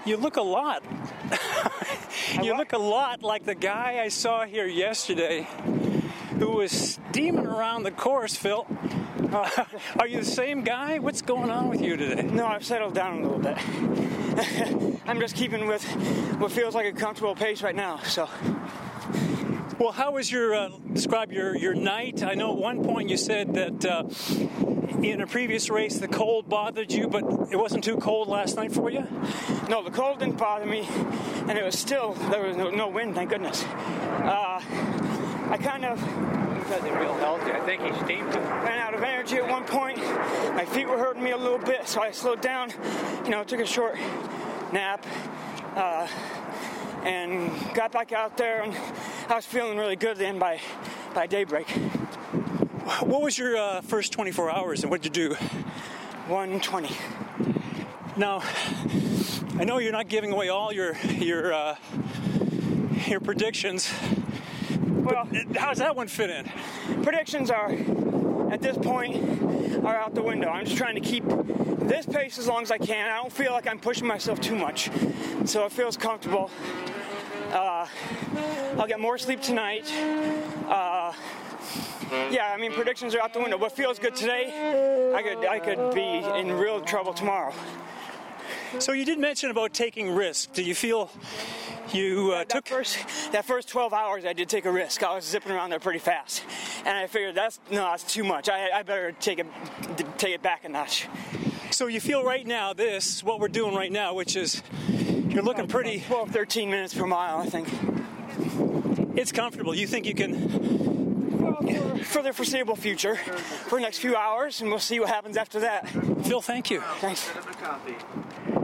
You look a lot. You look a lot like the guy I saw here yesterday who was steaming around the course, Phil. Are you the same guy? What's going on with you today? No, I've settled down a little bit. I'm just keeping with what feels like a comfortable pace right now, so. Well, how was describe your night? I know at one point you said that in a previous race the cold bothered you, but it wasn't too cold last night for you? No, the cold didn't bother me, and it was still, there was no wind, thank goodness. I kind of... Because they're real healthy. I think he steamed too. Ran out of energy at one point. My feet were hurting me a little bit, so I slowed down, took a short nap, and got back out there, and I was feeling really good then by daybreak. What was your first 24 hours, and what did you do? 1:20. Now, I know you're not giving away all your predictions. Well, how does that one fit in? Predictions are, at this point, are out the window. I'm just trying to keep this pace as long as I can. I don't feel like I'm pushing myself too much, so it feels comfortable. I'll get more sleep tonight. Predictions are out the window. What feels good today, I could be in real trouble tomorrow. So you did mention about taking risks. Do you feel you took... That first 12 hours, I did take a risk. I was zipping around there pretty fast. And I figured that's too much. I better take it back a notch. So you feel right now what we're doing right now, which is you're looking pretty... 12, 13 minutes per mile, I think. It's comfortable. You think you can... For the foreseeable future, for the next few hours, and we'll see what happens after that. Phil, thank you. Thanks.